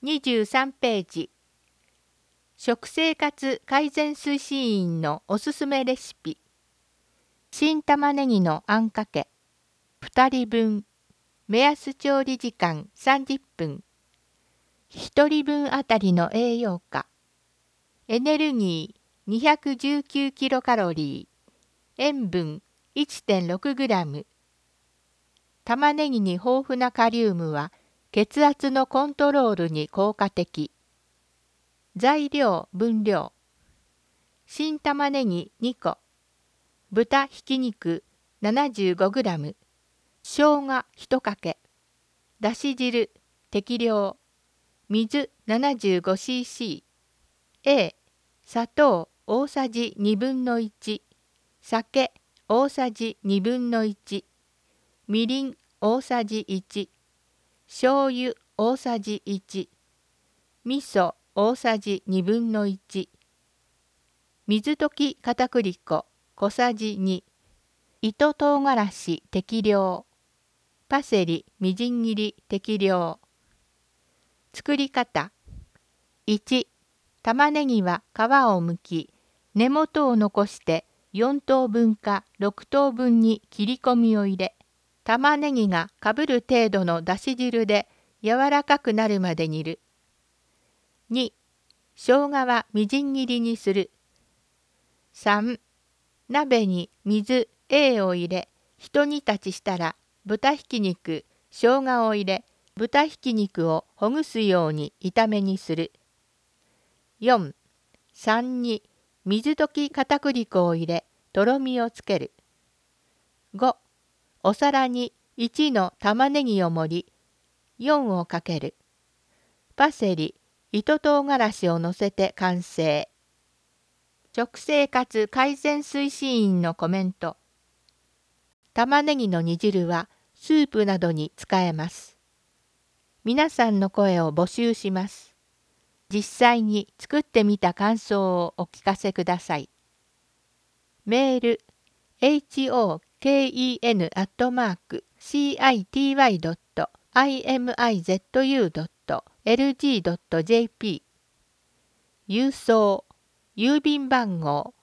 23ページ。食生活改善推進員のおすすめレシピ。新玉ねぎのあんかけ。2人分。目安調理時間30分。1人分あたりの栄養価。エネルギー219キロカロリー。塩分 1.6 グラム。玉ねぎに豊富なカリウムは血圧のコントロールに効果的。材料分量。新玉ねぎ2個。豚ひき肉 75g。生姜1かけ。だし汁適量。水 75cc。A、砂糖大さじ1/2の1。酒大さじ1/2の1。みりん大さじ1。醤油大さじ1。味噌大さじ1/2の1。水溶き片栗粉小さじ2。糸唐辛子適量。パセリみじん切り適量。作り方。1、玉ねぎは皮を剥き、根元を残して4等分か6等分に切り込みを入れ、玉ねぎがかぶる程度のだし汁で柔らかくなるまで煮る。2、生姜はみじん切りにする。3、鍋に水 A を入れ、一煮立ちしたら豚ひき肉、生姜を入れ、豚ひき肉をほぐすように炒めにする。4、3に水溶き片栗粉を入れ、とろみをつける。5、お皿に1の玉ねぎを盛り、4をかける。パセリ、糸唐辛子をのせて完成。食生活改善推進員のコメント。玉ねぎの煮汁はスープなどに使えます。皆さんの声を募集します。実際に作ってみた感想をお聞かせください。メール hoken@city.imizu.lg.jp 郵送郵便番号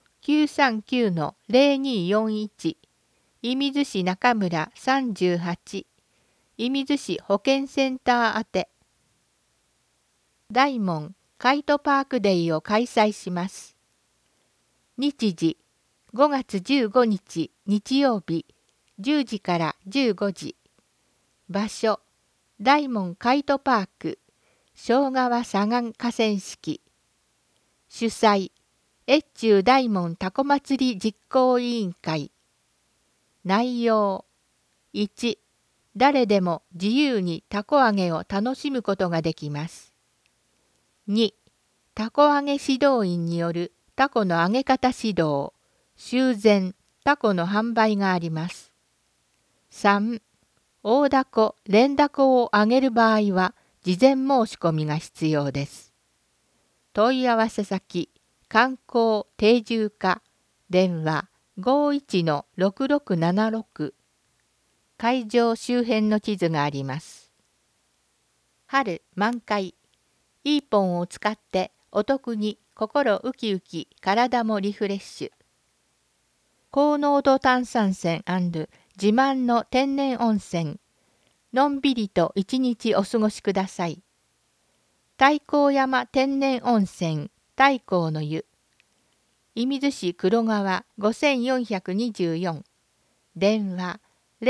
939-0241 射水市中村38射水市保健センター宛て。大門カイトパークデイを開催します。日時5月15日日曜日10時から15時。場所大門カイトパーク庄川左岸河川敷。主催越中大門タコ祭り実行委員会。内容1、誰でも自由にたこ揚げを楽しむことができます。2、たこ揚げ指導員によるたこの揚げ方指導、修繕、たこの販売があります。3、大だこ、連だこを揚げる場合は事前申し込みが必要です。問い合わせ先、観光定住課、電話51-6676。会場周辺の地図があります。春満開。イーポンを使ってお得に心ウキウキ、体もリフレッシュ。高濃度炭酸泉&自慢の天然温泉。のんびりと一日お過ごしください。太閤山天然温泉太閤の湯。射水市黒川5424。電話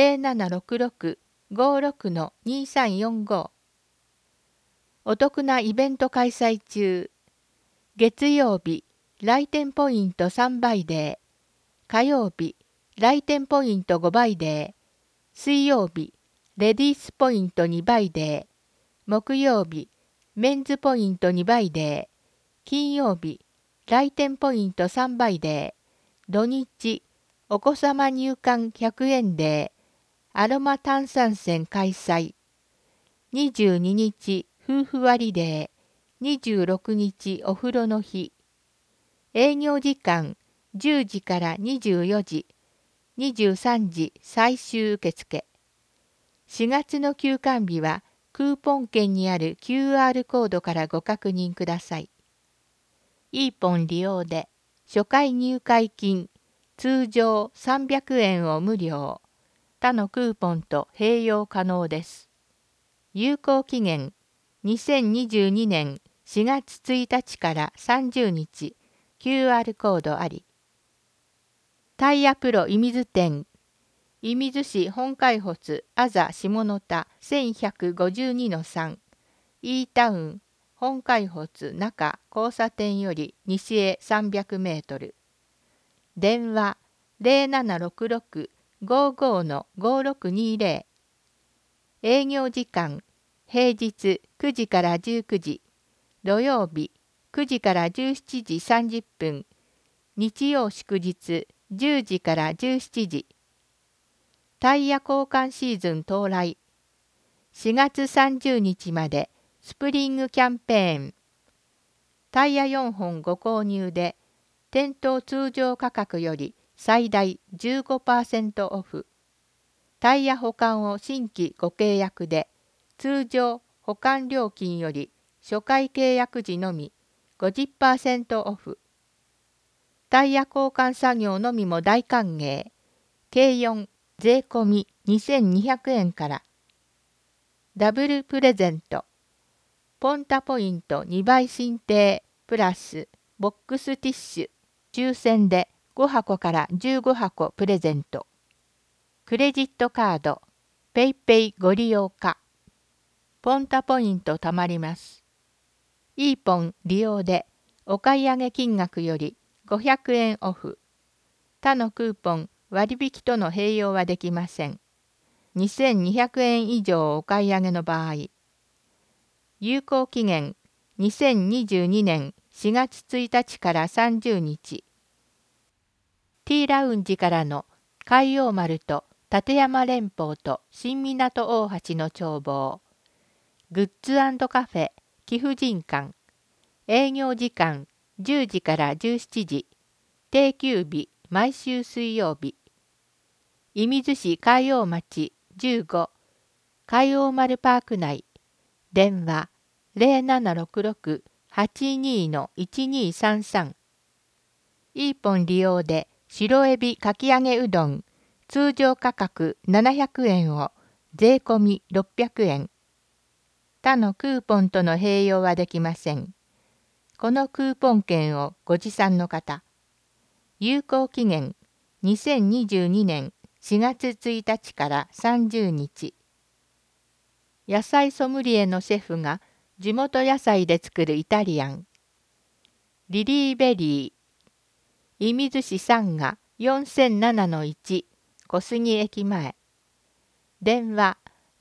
0766-56-2345。お得なイベント開催中。月曜日、来店ポイント3倍デー。火曜日、来店ポイント5倍デー。水曜日、レディースポイント2倍デー。木曜日、メンズポイント2倍デー。金曜日、来店ポイント3倍デー。土日、お子様入館100円デー。アロマ炭酸泉開催。22日、夫婦割デー。26日、お風呂の日。営業時間、10時から24時。23時、最終受付。4月の休館日は、 クーポン券にある QR コードからご確認ください。イーポン利用で初回入会金通常300円を無料、他のクーポンと併用可能です。有効期限2022年4月1日から30日、QR コードあり。タイヤプロ射水店、射水市本開発あざ下田1152-3、E タウン本開発中交差点より西へ300メートル。電話0766-55-5620。営業時間平日9時から19時、土曜日9時から17時30分、日曜祝日10時から17時。タイヤ交換シーズン到来。4月30日までスプリングキャンペーン。タイヤ4本ご購入で、店頭通常価格より最大 15% オフ。タイヤ保管を新規ご契約で、通常保管料金より初回契約時のみ 50% オフ。タイヤ交換作業のみも大歓迎。軽4税込み2200円から。ダブルプレゼント。ポンタポイント2倍申請プラスボックスティッシュ。抽選で5箱から15箱プレゼント。クレジットカード、ペイペイご利用か。ポンタポイント貯まります。イーポン利用でお買い上げ金額より500円オフ。他のクーポン割引との併用はできません。2200円以上お買い上げの場合。有効期限2022年4月1日から30日。T ラウンジからの海洋丸と立山連峰と新港大橋の眺望。グッズ&カフェ貴婦人館。営業時間10時から17時。定休日毎週水曜日。射水市海洋町15海洋丸パーク内。電話0766-82-1233。イーポン利用で白エビかき揚げうどん通常価格700円を税込み600円。他のクーポンとの併用はできません。このクーポン券をご持参の方。有効期限2022年4月1日から30日。野菜ソムリエのシェフが地元野菜で作るイタリアン。リリーベリー。射水市3が4007-1小杉駅前。電話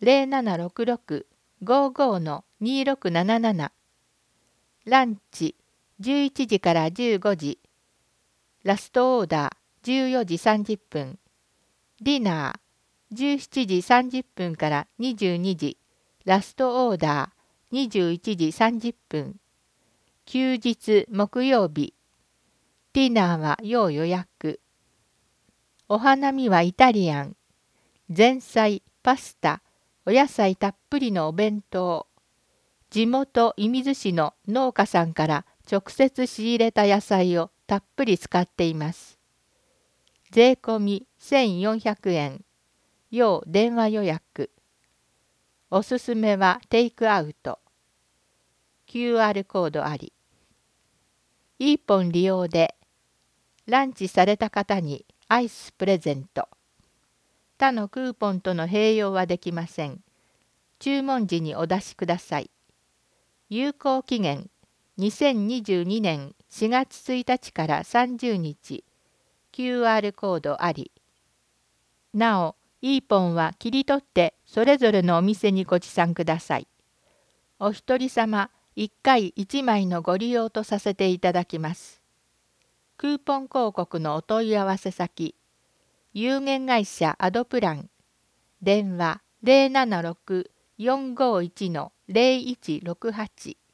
0766-55-2677。ランチ11時から15時。ラストオーダー14時30分。ディナー17時30分から22時。ラストオーダー21時30分。休日木曜日。ディナーは要予約。お花見はイタリアン。前菜、パスタ、お野菜たっぷりのお弁当。地元射水市の農家さんから直接仕入れた野菜をたっぷり使っています。税込み1400円。要電話予約。おすすめはテイクアウト。QR コードあり。イーポン利用でランチされた方にアイスプレゼント。他のクーポンとの併用はできません。注文時にお出しください。有効期限2022年4月1日から30日。QR コードあり。なお、イーポンは切り取ってそれぞれのお店にご持参ください。お一人様1回1枚のご利用とさせていただきます。クーポン広告のお問い合わせ先。有限会社アドプラン。電話076-451-0168。